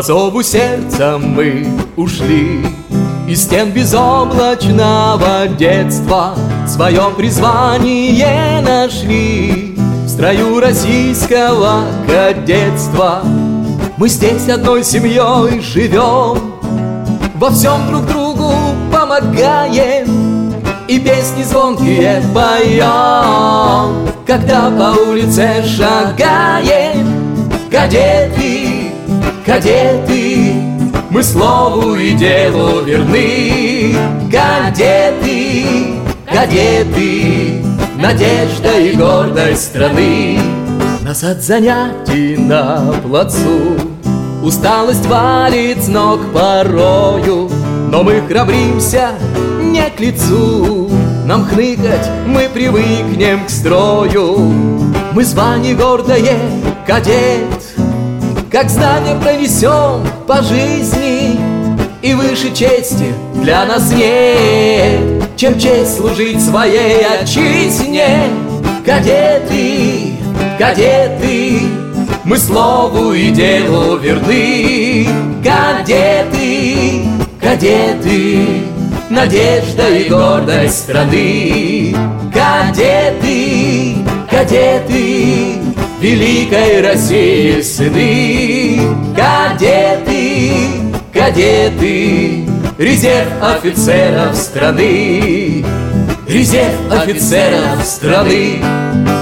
зову сердца мы ушли, из стен безоблачного детства свое призвание нашли. В строю российского кадетства мы здесь одной семьей живем, во всем друг другу помогаем и песни звонкие поем, когда по улице шагаем. Кадеты, кадеты, мы слову и делу верны. Кадеты, кадеты, надежда и гордость страны. Нас от занятий на плацу усталость валит с ног порою, но мы храбримся не к лицу. Нам хныкать мы привыкнем к строю. Мы звание гордое кадет, как знамя пронесем по жизни, и выше чести для нас нет, чем честь служить своей отчизне. Кадеты, кадеты, мы слову и делу верны. Кадеты, кадеты, надежда и гордость страны. Кадеты, кадеты, великой России сыны. Кадеты, кадеты, резерв офицеров страны. Резерв офицеров страны.